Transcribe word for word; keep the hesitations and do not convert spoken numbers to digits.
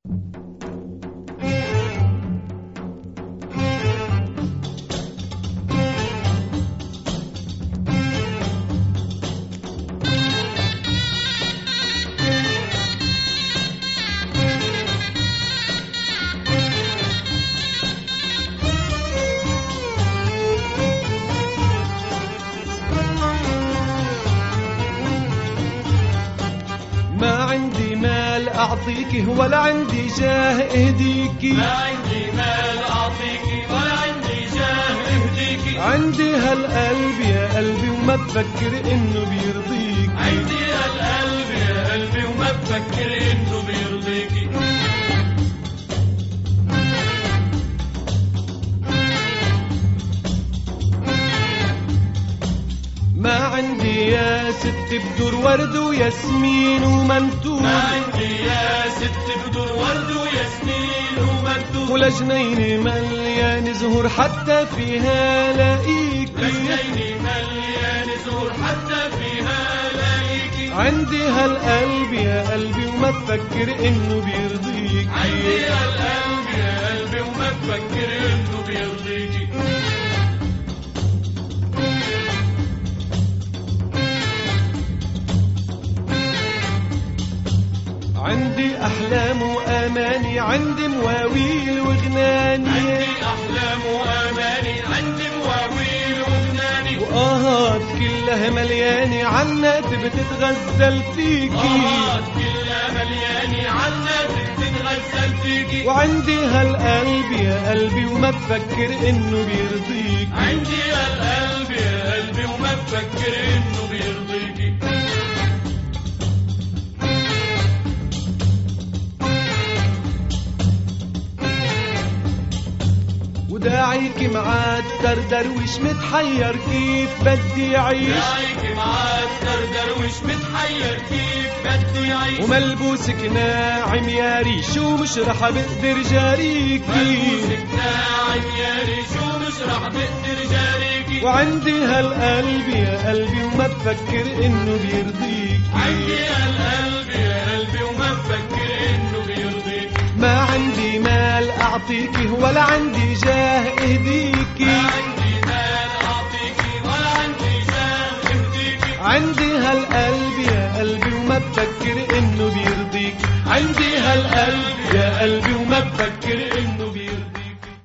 أعطيكي ولا عندي جاه اهديكي، ما عندي مال أعطيكي ولا عندي جاه اهديكي. عندي هالقلب يا قلبي وما بفكر إنه بيرضيكي، عندي هالقلب يا قلبي وما بفكر إنه بيرضيكي. ما عندي يا ست بدور ورد وياسمين ومنتور، ما عندي يا ست بدور ورد وياسمين ومنتور، ولا جنيني مليان زهور حتى فيها لاقيكي، لا جنيني مليان زهور حتى فيها لاقيكي. عندي هالقلب يا قلبي وما بفكر إنه بيرضيكي، عندي هالقلب يا قلبي وما بفكر إنه بيرضيكي. عندي أحلام وأماني، عندي مواويل وغناني، عندي أحلام وأماني، عندي مواويل وغناني، وآهات كلها ملياني عنا تبي تتغزل فيكي، آهات كلها ملياني عنا تبي تتغزل فيكي. وعندي هالقلب يا قلبي وما بفكر إنه بيرضيكي، عندي هالقلب يا قلبي وما بفكر إنه بيرضيكي. وداعيكي معتر درويش متحير كيف بدي أعيش، داعيكي معتر درويش متحير كيف بدي أعيش، وملبوسك ناعم يا ريش ومش رح بقدر جاريكي، ملبوسك ناعم يا ريش ومش رح بقدر جاريكي. وعندي هالقلب يا قلبي وما بفكر إنه بيرضيكي، عندي هالقلب يا قلبي وما بفكر إنه بيرضيكي. ما عندي مال أعطيكي ولا عندي جاه اهديكي، ما عندي مال أعطيكي ولا عندي جاه اهديكي. عندي هالقلب يا قلبي وما بفكر إنه بيرضيكي، عندي هالقلب